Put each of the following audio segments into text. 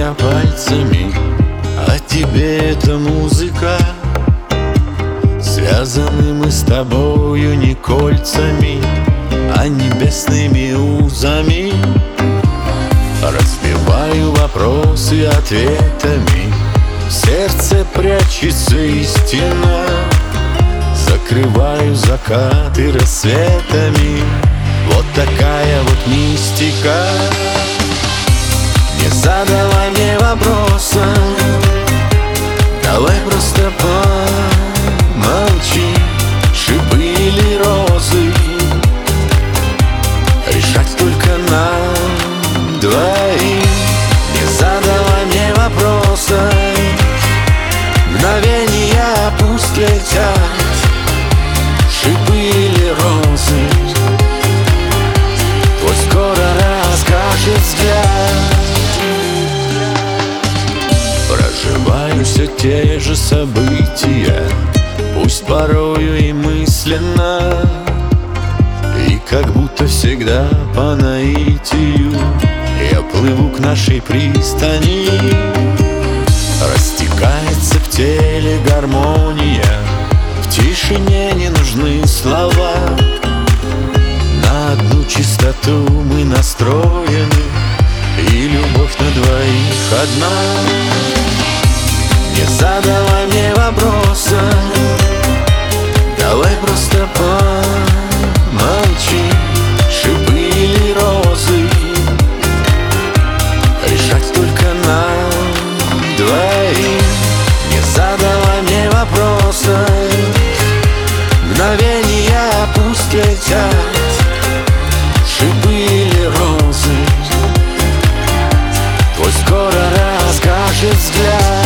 меня пальцами, а тебе эта музыка. Связаны мы с тобою не кольцами, а небесными узами. Разбиваю вопросы ответами, в сердце прячется истина. Закрываю закаты рассветами, вот такая вот мистика. Не задавай мне вопроса, давай просто помолчи. Шипы или розы, решать только нам двоим. Не задавай мне вопроса, мгновения пусть летят. Шипы или розы, твой скоро расскажет взгляд. Проживаю все те же события, пусть порою и мысленно, и как будто всегда по наитию я плыву к нашей пристани. Растекается в теле гармония, в тишине не нужны слова. На одну чистоту мы настроены, и любовь на двоих одна. Не задавай мне вопроса, давай просто помолчи. Шипы или розы, решать только нам двоим. Не задавай мне вопроса, мгновения пусть летят. Шипы или розы, твой скоро расскажет взгляд.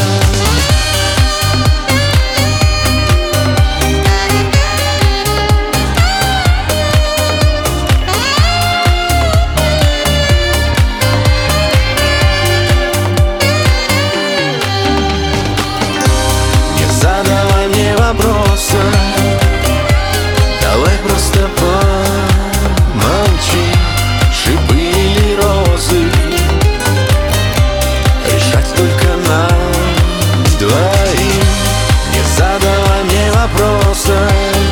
Вопроса, давай просто помолчи. Шипы или розы, решать только нам двоим. Не задавай мне вопроса,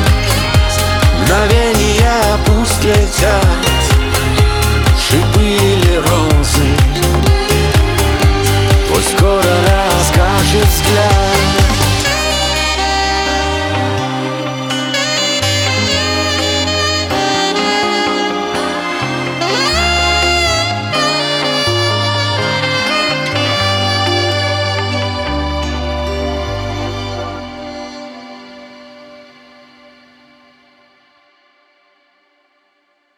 мгновения пусть летят. Шипы или розы, твой скоро расскажет взгляд.